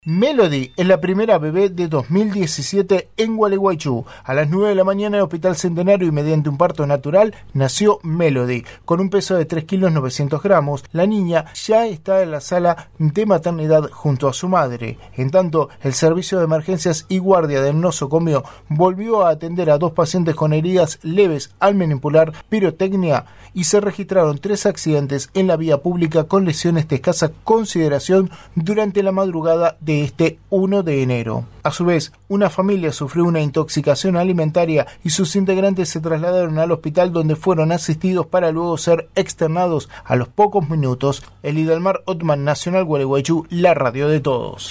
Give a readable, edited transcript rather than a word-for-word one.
Melody es la primera bebé de 2017 en Gualeguaychú. A las 9 de la mañana en el Hospital Centenario y mediante un parto natural nació Melody. Con un peso de 3 kilos 900 gramos, la niña ya está en la sala de maternidad junto a su madre. En tanto, el Servicio de Emergencias y Guardia del Nosocomio volvió a atender a 2 pacientes con heridas leves al manipular pirotecnia y se registraron 3 accidentes en la vía pública con lesiones de escasa consideración durante la madrugada de este 1 de enero. A su vez, una familia sufrió una intoxicación alimentaria y sus integrantes se trasladaron al hospital donde fueron asistidos para luego ser externados a los pocos minutos. Elidalmar Otman, Nacional Gualeguaychú, la radio de todos.